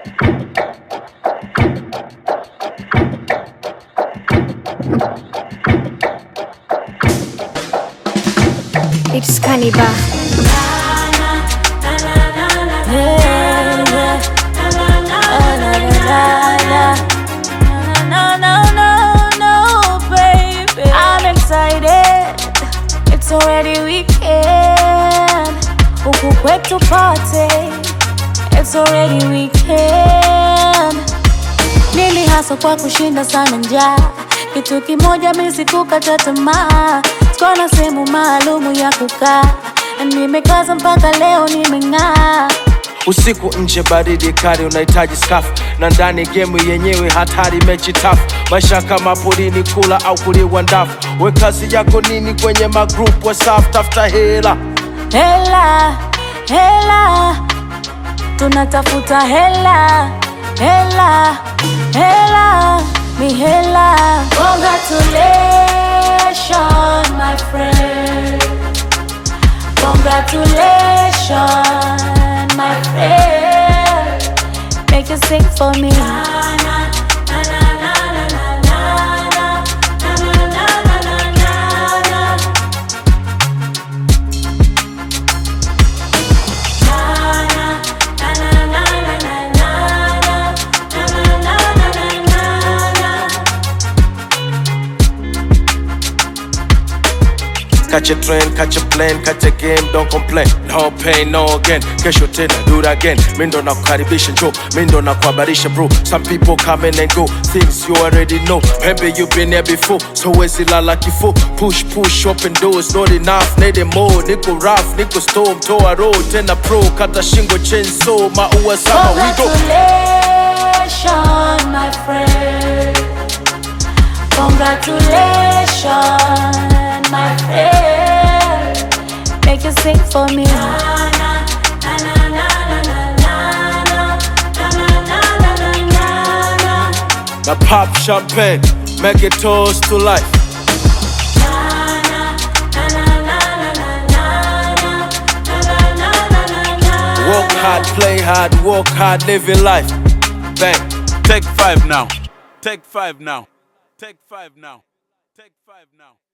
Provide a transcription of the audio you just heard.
It's Cannibal. No, baby. I'm excited. It's already weekend. Huku kwetu party. It's already weekend. Nili hasa kwa kushinda sana njaa. Kitu kimoja mimi sikukata tamaa. Sikona sehemu maalumu ya kukaa. Nimekaza mpaka leo nimeng'aa. Usiku nje baridi kali unahitaji scarf, na ndani game yenyewe hatari mechi tough. Maisha kama porini kula au kuliwa ndafu. We kazi yako nini kwenye magroup WhatsApp? Tafuta hela. Hela, hela. Tunatafuta hela. Hela, hela. Mi hela. Congratulations my friend. Congratulations my friend. Make you sing for me. Catch a train, catch a plane, catch a game, don't complain. No pain, no gain. Kesho tena, do it again. Mindo na kukaribisha njoo, mindo na kuhabarisha bro. Some people come in and go, things you already know. Maybe you've been there before, so wezi lala kifo. Push, open doors, not enough, need more. Niko rough, niko storm, toa road, tena pro. Kata shingo chainsaw, maua sama, we go. Congratulations my friend. Congratulations my friend. Make you sing for me. Now pop champagne, make it toast to life. Work hard, play hard, work hard, live your life. Bang. Take 5 now. Take 5 now. Take 5 now. Take 5 now.